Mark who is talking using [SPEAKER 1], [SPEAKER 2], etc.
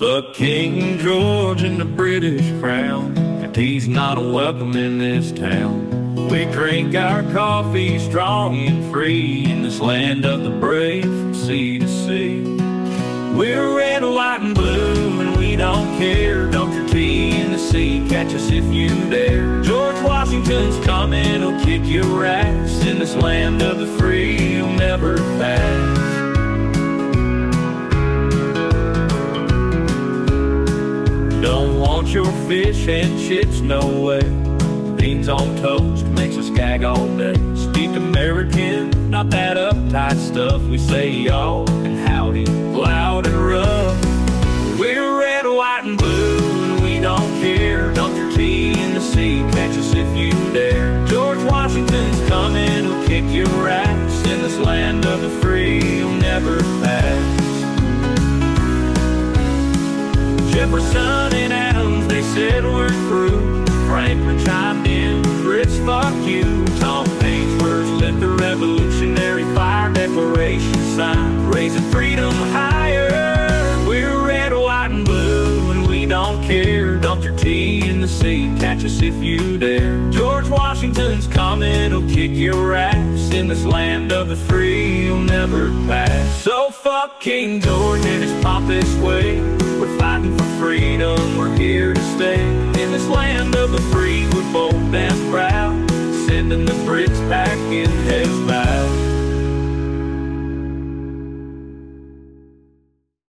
[SPEAKER 1] Fuck King George and the British crown, and he's not welcome in this town. We drink our coffee strong and free in this land of the brave from sea to sea. We're red, white, and blue, and we don't care. Dump your tea in the sea, catch us if you dare. George Washington's coming, he'll kick your ass. In this land of the free, he'll never pass. Don't want your fish and chips, no way. Beans on toast makes us gag all day. Speak American, not that uptight stuff. We say y'all and howdy, loud and rough. We're red, white, and blue, and we don't care. Dump your tea in the sea, catch us if you dare. George Washington's coming, he'll kick your ass. In this land of the free, he'll never pass. Jefferson and Adams, they said we're through. Franklin chimed in, Brits fuck you. Tom Paine first lit the Revolutionary Fire Declaration sign, raising freedom higher. We're red, white, and blue, and we don't care. Dump your tea in the sea, catch us if you dare. George Washington's coming, he'll kick your ass. In this land of the free, he'll never pass. So fuck King George and his pompous way. We're fighting for freedom, we're here to stay. In this land of the free, we're bold and proud, sending the Brits back in hell.